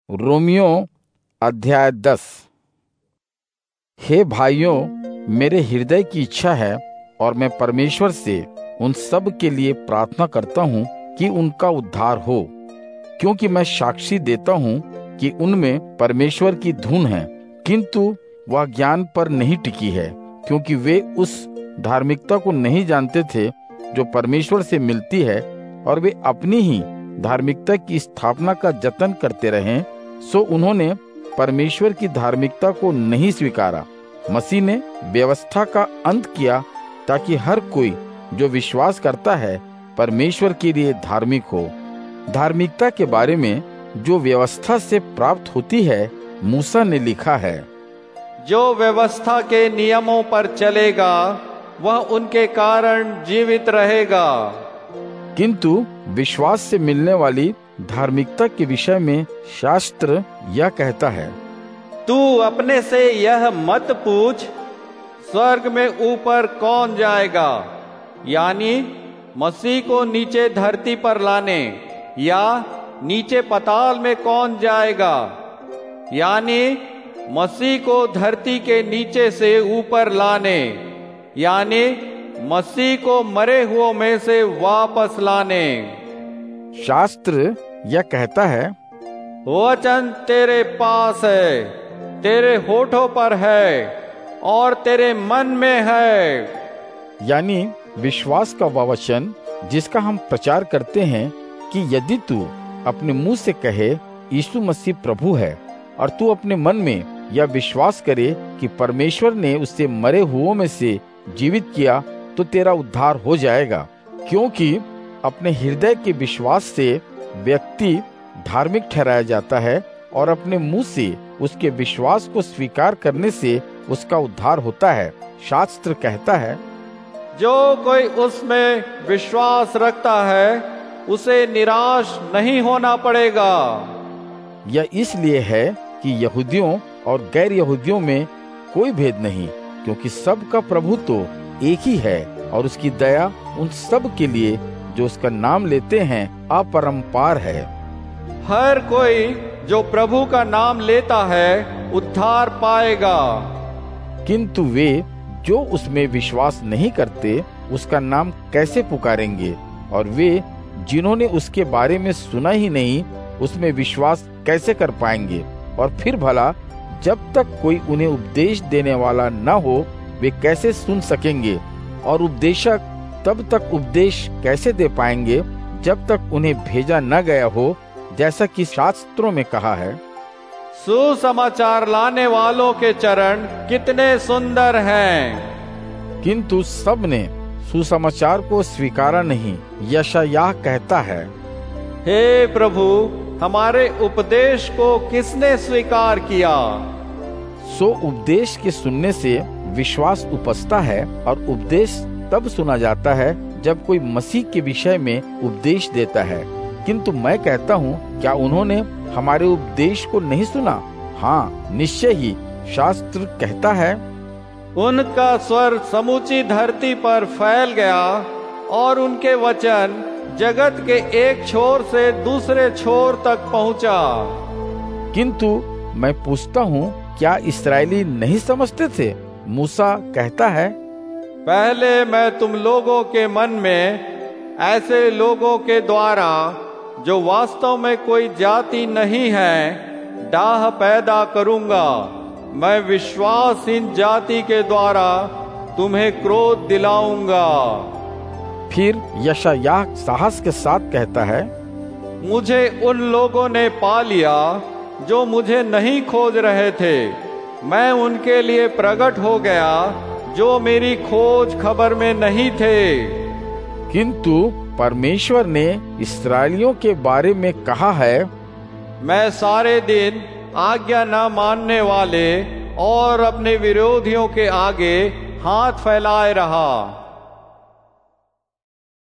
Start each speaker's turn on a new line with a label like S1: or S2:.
S1: Romeo अध्याय 10। हे भाइयों, मेरे हृदय की इच्छा है और मैं परमेश्वर से उन सब के लिए प्रार्थना करता हूँ कि उनका उद्धार हो, क्योंकि मैं साक्षी देता हूँ कि उनमें परमेश्वर की धुन है, किंतु वह ज्ञान पर नहीं टिकी है, क्योंकि वे उस धार्मिकता को नहीं जानते थे जो परमेश्वर से मिलती है, और वे अपनी ही धार्मिकता की स्थापना का जतन करते रहे। सो उन्होंने परमेश्वर की धार्मिकता को नहीं स्वीकारा। मसीह ने व्यवस्था का अंत किया ताकि हर कोई जो विश्वास करता है परमेश्वर के लिए धार्मिक हो। धार्मिकता के बारे में जो व्यवस्था से प्राप्त होती है, मूसा ने लिखा है,
S2: जो व्यवस्था के नियमों पर चलेगा वह उनके कारण जीवित रहेगा।
S1: किंतु विश्वास से मिलने वाली धार्मिकता के विषय में शास्त्र यह कहता है,
S2: तू अपने से यह मत पूछ, स्वर्ग में ऊपर कौन जाएगा, यानी मसीह को नीचे धरती पर लाने, या नीचे पाताल में कौन जाएगा, यानी मसीह को धरती के नीचे से ऊपर लाने, यानी मसीह को मरे हुओं में से वापस लाने।
S1: शास्त्र यह कहता है,
S2: वचन तेरे पास है, तेरे होठों पर है और तेरे मन में है।
S1: यानी विश्वास का वह वचन जिसका हम प्रचार करते हैं कि यदि तू अपने मुंह से कहे यीशु मसीह प्रभु है और तू अपने मन में यह विश्वास करे कि परमेश्वर ने उससे मरे हुओं में से जीवित किया, तो तेरा उद्धार हो जाएगा। क्योंकि अपने हृदय के विश्वास से व्यक्ति धार्मिक ठहराया जाता है और अपने मुंह से उसके विश्वास को स्वीकार करने से उसका उद्धार होता है। शास्त्र कहता है,
S2: जो कोई उसमें विश्वास रखता है उसे निराश नहीं होना पड़ेगा।
S1: यह इसलिए है कि यहूदियों और गैर यहूदियों में कोई भेद नहीं, क्योंकि सबका प्रभु तो एक ही है और उसकी दया उन सब के लिए जो उसका नाम लेते हैं अपरंपार है।
S2: हर कोई जो प्रभु का नाम लेता है उद्धार पाएगा।
S1: किंतु वे जो उसमें विश्वास नहीं करते उसका नाम कैसे पुकारेंगे, और वे जिन्होंने उसके बारे में सुना ही नहीं उसमें विश्वास कैसे कर पाएंगे। और फिर भला जब तक कोई उन्हें उपदेश देने वाला न हो वे कैसे सुन सकेंगे, और उपदेशक तब तक उपदेश कैसे दे पाएंगे जब तक उन्हें भेजा न गया हो, जैसा कि शास्त्रों में कहा है,
S2: सुसमाचार लाने वालों के चरण कितने सुंदर हैं।
S1: किंतु सब ने सुसमाचार को स्वीकारा नहीं। यशायाह कहता है,
S2: हे प्रभु, हमारे उपदेश को किसने स्वीकार किया।
S1: सो उपदेश के सुनने से विश्वास उपजता है, और उपदेश तब सुना जाता है जब कोई मसीह के विषय में उपदेश देता है। किंतु मैं कहता हूँ, क्या उन्होंने हमारे उपदेश को नहीं सुना? हाँ, निश्चय ही। शास्त्र कहता है,
S2: उनका स्वर समूची धरती पर फैल गया और उनके वचन जगत के एक छोर से दूसरे छोर तक पहुँचा।
S1: किंतु मैं पूछता हूँ, क्या इस्राएली नहीं समझते थे? मूसा कहता है,
S2: पहले मैं तुम लोगों के मन में ऐसे लोगों के द्वारा जो वास्तव में कोई जाति नहीं है डाह पैदा करूंगा। मैं विश्वासहीन जाति के द्वारा तुम्हें क्रोध दिलाऊंगा।
S1: फिर यशायाह साहस के साथ कहता है,
S2: मुझे उन लोगों ने पा लिया जो मुझे नहीं खोज रहे थे। मैं उनके लिए प्रकट हो गया जो मेरी खोज खबर में नहीं थे।
S1: किंतु परमेश्वर ने इस्राएलियों के बारे में कहा है,
S2: मैं सारे दिन आज्ञा न मानने वाले और अपने विरोधियों के आगे हाथ फैलाए रहा।